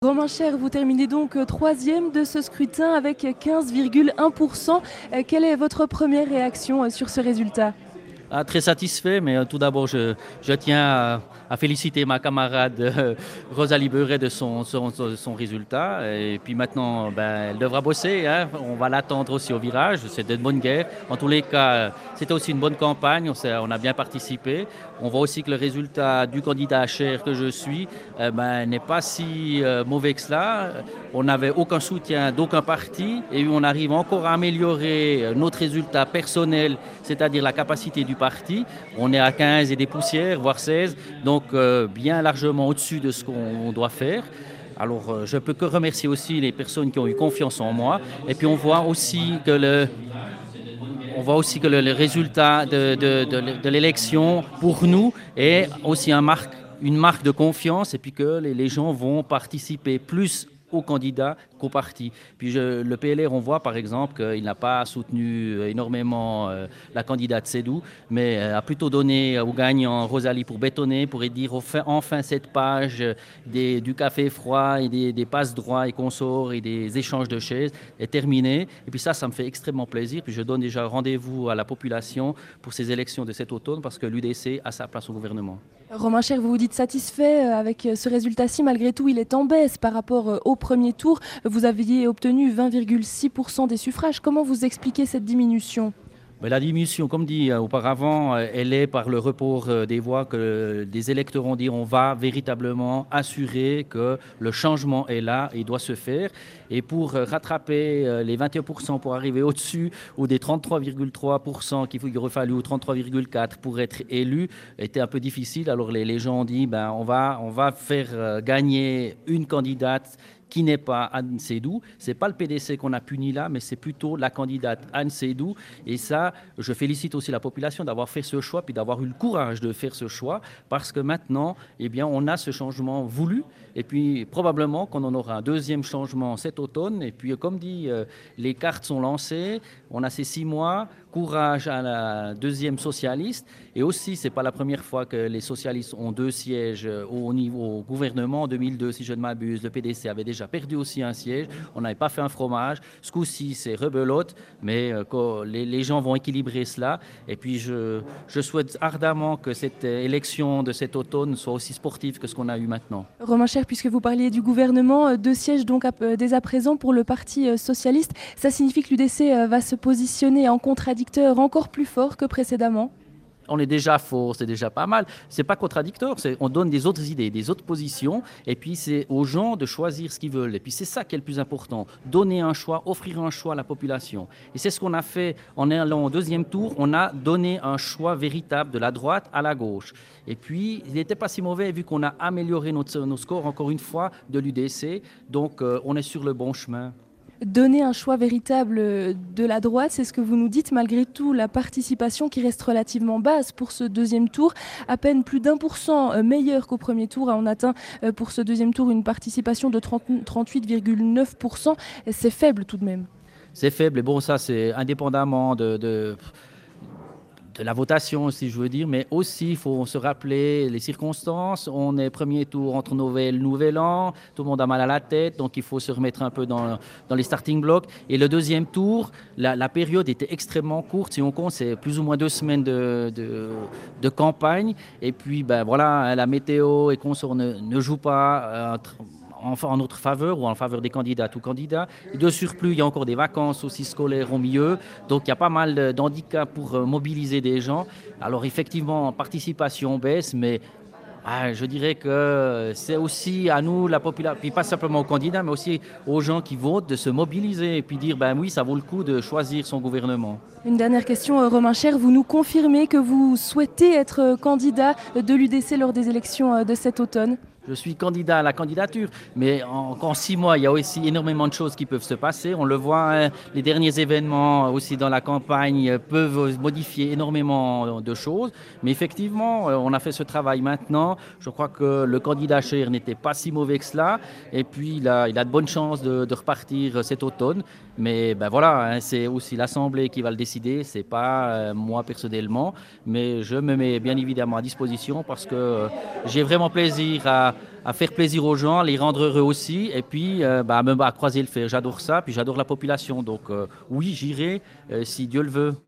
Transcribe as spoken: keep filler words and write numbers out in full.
Romain Cher, vous terminez donc euh, troisième de ce scrutin avec quinze virgule un pour cent. Euh, Quelle est votre première réaction euh, sur ce résultat? Ah, très satisfait, mais euh, tout d'abord, je, je tiens à, à féliciter ma camarade euh, Rosalie Beuret de son, son, son- son résultat. Et puis maintenant, ben, elle devra bosser, hein. On va l'attendre aussi au virage. C'est de bonne guerre. En tous les cas, euh, c'était aussi une bonne campagne. On, s'est- on a bien participé. On voit aussi que le résultat du candidat H R que je suis euh, ben, n'est pas si euh, mauvais que cela. On n'avait aucun soutien d'aucun parti et on arrive encore à améliorer euh, notre résultat personnel, c'est-à-dire la capacité du parti. On est à quinze et des poussières, voire seize, donc euh, bien largement au-dessus de ce qu'on doit faire. Alors, euh, je peux que remercier aussi les personnes qui ont eu confiance en moi. Et puis, on voit aussi que le, on voit aussi que le, le résultat de, de, de, de l'élection, pour nous, est aussi un marque, une marque de confiance et puis que les, les gens vont participer plus aux candidats qu'au parti. Puis je, le P L R, on voit par exemple qu'il n'a pas soutenu énormément euh, la candidate Sédou, mais euh, a plutôt donné au gagnant Rosalie pour bétonner, pour dire enfin, enfin cette page des, du café froid et des, des passes droits et consorts et des échanges de chaises est terminée. Et puis ça, ça me fait extrêmement plaisir. Puis je donne déjà rendez-vous à la population pour ces élections de cet automne parce que l'U D C a sa place au gouvernement. Romain Cher, vous vous dites satisfait euh, avec euh, ce résultat-ci. Malgré tout, il est en baisse par rapport euh, au premier tour. Vous aviez obtenu vingt virgule six pour cent des suffrages. Comment vous expliquez cette diminution? Mais la diminution, comme dit euh, auparavant, euh, elle est par le report euh, des voix que des électeurs ont dit on va véritablement assurer que le changement est là et doit se faire. Et pour euh, rattraper euh, les vingt et un pour cent pour arriver au-dessus ou des trente-trois virgule trois pour cent qu'il aurait fallu ou trente-trois virgule quatre pour cent pour être élu était un peu difficile. Alors les, les gens ont dit ben, on, va, on va faire euh, gagner une candidate qui n'est pas Anne Sédou. Ce n'est pas le P D C qu'on a puni là, mais c'est plutôt la candidate Anne Sédou. Et ça, je félicite aussi la population d'avoir fait ce choix, puis d'avoir eu le courage de faire ce choix, parce que maintenant, eh bien, on a ce changement voulu. Et puis, probablement qu'on en aura un deuxième changement cet automne. Et puis, comme dit, euh, les cartes sont lancées. On a ces six mois. Courage à la deuxième socialiste. Et aussi, ce n'est pas la première fois que les socialistes ont deux sièges au niveau au gouvernement. En deux mille deux, si je ne m'abuse, le P D C avait déjà perdu aussi un siège. On n'avait pas fait un fromage. Ce coup-ci, c'est rebelote. Mais euh, les, les gens vont équilibrer cela. Et puis, je, je souhaite ardemment que cette élection de cet automne soit aussi sportive que ce qu'on a eu maintenant. Romain Cher, puisque vous parliez du gouvernement, euh, deux sièges donc à- euh, dès à présent pour le Parti euh, socialiste. Ça signifie que l'U D C euh, va se positionner en contradicteur encore plus fort que précédemment? On est déjà fort, c'est déjà pas mal. C'est pas contradictoire, c'est, on donne des autres idées, des autres positions, et puis c'est aux gens de choisir ce qu'ils veulent. Et puis c'est ça qui est le plus important, donner un choix, offrir un choix à la population. Et c'est ce qu'on a fait en allant au deuxième tour, on a donné un choix véritable de la droite à la gauche. Et puis, il n'était pas si mauvais vu qu'on a amélioré notre, nos scores, encore une fois, de l'U D C. Donc, euh, on est sur le bon chemin. Donner un choix véritable euh, de la droite, c'est ce que vous nous dites. Malgré tout, la participation qui reste relativement basse pour ce deuxième tour, à peine plus d'un pour cent euh, meilleur qu'au premier tour. On atteint euh, pour ce deuxième tour une participation de trente trente-huit virgule neuf pour cent. C'est faible tout de même. C'est faible, et bon, ça, c'est indépendamment de, de de la votation, si je veux dire, mais aussi il faut se rappeler les circonstances. On est premier tour entre Noël et Nouvel An, tout le monde a mal à la tête, donc il faut se remettre un peu dans, dans les starting blocks. Et le deuxième tour, la, la période était extrêmement courte. Si on compte, c'est plus ou moins deux semaines de, de, de campagne. Et puis, ben voilà, la météo et consorts ne, ne jouent pas. Euh, en, en notre faveur ou en faveur des candidats ou candidats. Et de surplus, il y a encore des vacances aussi scolaires au milieu. Donc, il y a pas mal d'handicaps pour euh, mobiliser des gens. Alors, effectivement, participation baisse, mais ah, je dirais que c'est aussi à nous, la population, puis pas simplement aux candidats, mais aussi aux gens qui votent, de se mobiliser et puis dire, ben oui, ça vaut le coup de choisir son gouvernement. Une dernière question, euh, Romain Cher. Vous nous confirmez que vous souhaitez être euh, candidat de l'U D C lors des élections euh, de cet automne? Je suis candidat à la candidature, mais en, en six mois, il y a aussi énormément de choses qui peuvent se passer. On le voit, hein, les derniers événements aussi dans la campagne peuvent modifier énormément de choses. Mais effectivement, on a fait ce travail maintenant. Je crois que le candidat Cher n'était pas si mauvais que cela. Et puis, il a, il a de bonnes chances de, de repartir cet automne. Mais ben voilà, hein, c'est aussi l'Assemblée qui va le décider. Ce n'est pas euh, moi personnellement. Mais je me mets bien évidemment à disposition parce que euh, j'ai vraiment plaisir à à faire plaisir aux gens, à les rendre heureux aussi, et puis euh, bah, à, me- à croiser le fer. J'adore ça, puis j'adore la population. Donc euh, oui, j'irai euh, si Dieu le veut.